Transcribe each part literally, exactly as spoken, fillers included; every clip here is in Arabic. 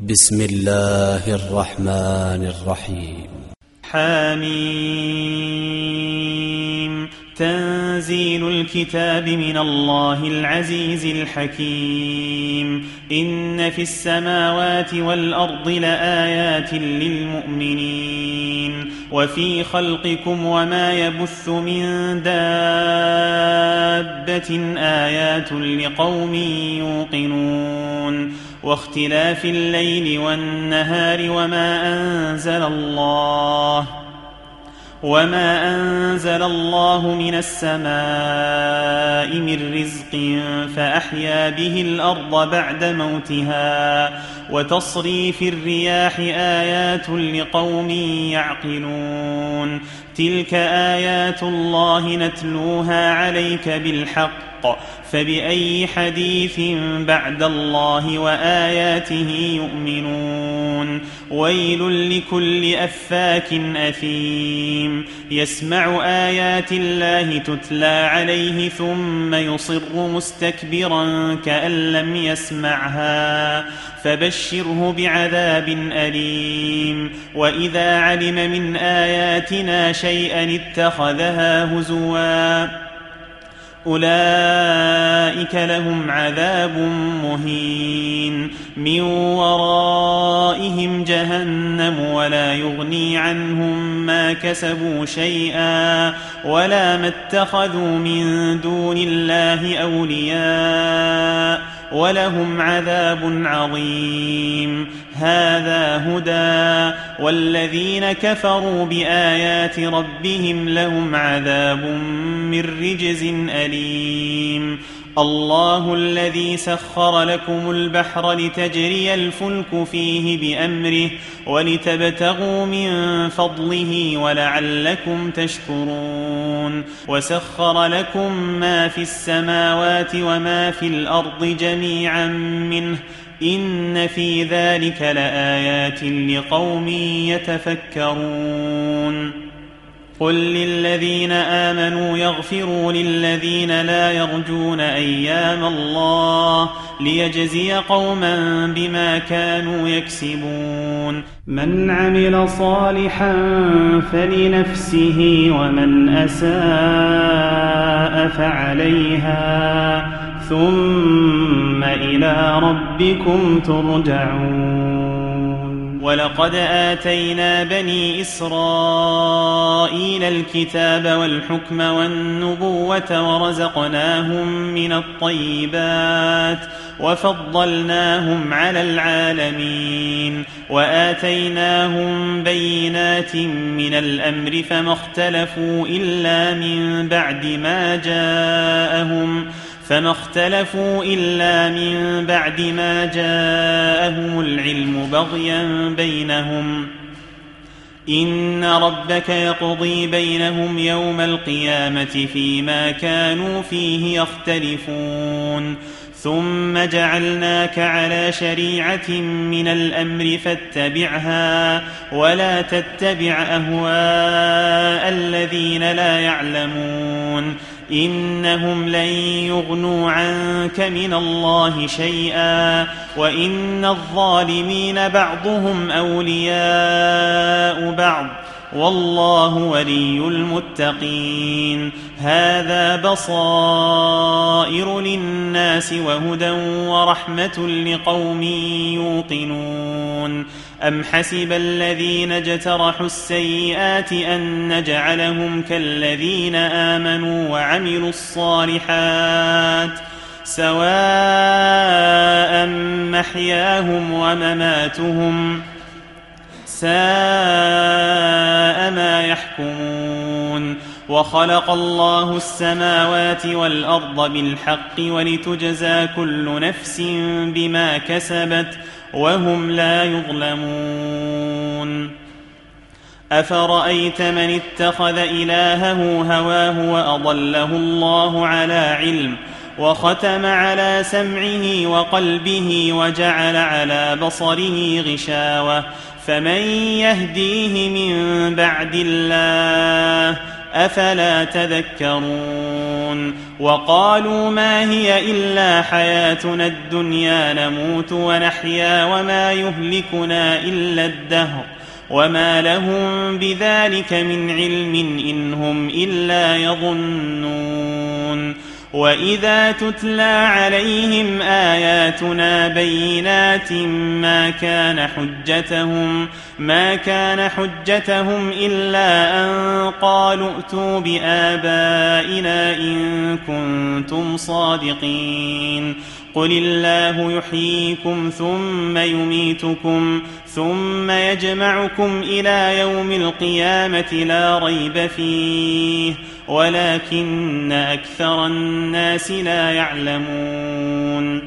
بسم الله الرحمن الرحيم. حميم. تنزيل الكتاب من الله العزيز الحكيم. إن في السماوات والأرض لآيات للمؤمنين وفي خلقكم وما يبث من دابة آيات لقوم يوقنون واختلاف الليل والنهار وما أنزل الله وما أنزل الله من السماء من رزق فأحيا به الأرض بعد موتها وتصريف الرياح آيات لقوم يعقلون. تلك آيات الله نتلوها عليك بالحق فبأي حديث بعد الله وآياته يؤمنون. ويل لكل أفاك أثيم يسمع آيات الله تتلى عليه ثم يصر مستكبرا كأن لم يسمعها فبشره بعذاب أليم. وإذا علم من آياتنا شيئا اتخذها هزوا أولئك لهم عذاب مهين من ورائهم جهنم ولا يغني عنهم ما كسبوا شيئا ولا ما اتخذوا من دون الله أولياء ولهم عذاب عظيم. هذا هدى والذين كفروا بآيات ربهم لهم عذاب من رجز أليم. الله الذي سخر لكم البحر لتجري الفلك فيه بأمره ولتبتغوا من فضله ولعلكم تشكرون. وسخر لكم ما في السماوات وما في الأرض جميعا منه إن في ذلك لآيات لقوم يتفكرون. قل للذين آمنوا يغفروا للذين لا يرجون أيام الله ليجزي قوما بما كانوا يكسبون. من عمل صالحا فلنفسه ومن أساء فعليها ثم إلى ربكم ترجعون. ولقد آتينا بني إسرائيل الكتاب والحكم والنبوة ورزقناهم من الطيبات وفضلناهم على العالمين وآتيناهم بينات من الأمر فما اختلفوا إلا من بعد ما جاءهم فما اختلفوا إلا من بعد ما جاءهم العلم بغيا بينهم. إن ربك يقضي بينهم يوم القيامة فيما كانوا فيه يختلفون. ثم جعلناك على شريعة من الأمر فاتبعها ولا تتبع أهواء الذين لا يعلمون إنهم لن يغنوا عنك من الله شيئا وإن الظالمين بعضهم أولياء بعض والله ولي المتقين. هذا بصائر للناس وهدى ورحمة لقوم يوقنون. أم حسب الذين اجترحوا السيئات أن نجعلهم كالذين آمنوا وعملوا الصالحات سواء محياهم ومماتهم ساء ما يحكمون. وخلق الله السماوات والأرض بالحق ولتجزى كل نفس بما كسبت وهم لا يظلمون. أفرأيت من اتخذ إلهه هواه وأضله الله على علم وختم على سمعه وقلبه وجعل على بصره غشاوة فمن يهديه من بعد الله أفلا تذكرون وقالوا ما هي إلا حياتنا الدنيا نموت ونحيا وما يهلكنا إلا الدهر وما لهم بذلك من علم إن هم إلا يظنون وإذا تتلى عليهم آياتنا بينات ما كان حجتهم ما كان حجتهم إلا أن قالوا ائتوا بآبائنا إن كنتم صادقين قل الله يحييكم ثم يميتكم ثم يجمعكم إلى يوم القيامة لا ريب فيه ولكن أكثر الناس لا يعلمون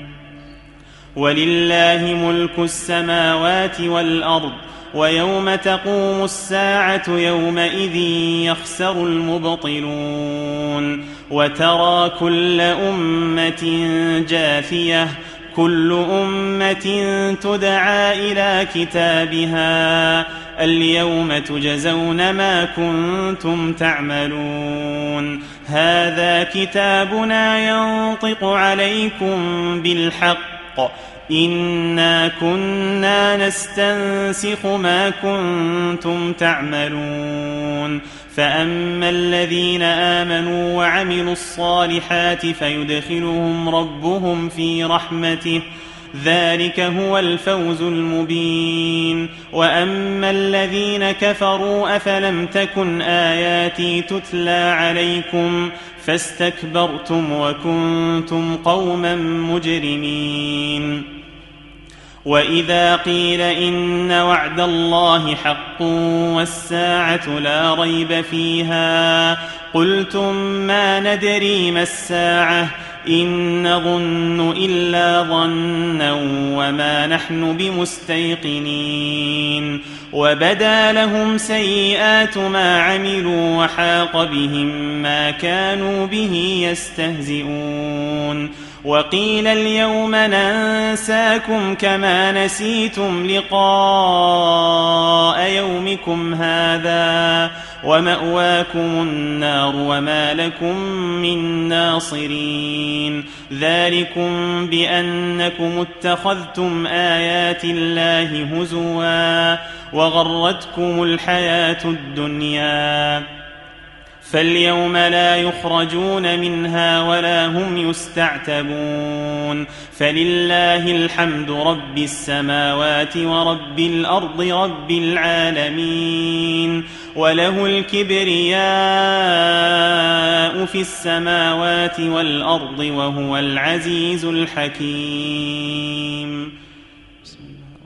ولله ملك السماوات والأرض ويوم تقوم الساعة يومئذ يخسر المبطلون وترى كل أمة جاثية كل أمة تدعى إلى كتابها اليوم تجزون ما كنتم تعملون هذا كتابنا ينطق عليكم بالحق إنا كنا نستنسخ ما كنتم تعملون فأما الذين آمنوا وعملوا الصالحات فيدخلهم ربهم في رحمته ذلك هو الفوز المبين وأما الذين كفروا أفلم تكن آياتي تتلى عليكم فاستكبرتم وكنتم قوما مجرمين وإذا قيل إن وعد الله حق والساعة لا ريب فيها قلتم ما ندري ما الساعة إن نظن إلا ظنا وما نحن بمستيقنين وبدا لهم سيئات ما عملوا وحاق بهم ما كانوا به يستهزئون وقيل اليوم ننساكم كما نسيتم لقاء يومكم هذا ومأواكم النار وما لكم من ناصرين ذلكم بأنكم اتخذتم آيات الله هزوا وغرتكم الحياة الدنيا فاليوم لا يخرجون منها ولا هم يستعتبون فلله الحمد رب السماوات ورب الأرض رب العالمين وله الكبرياء في السماوات والأرض وهو العزيز الحكيم. بسم الله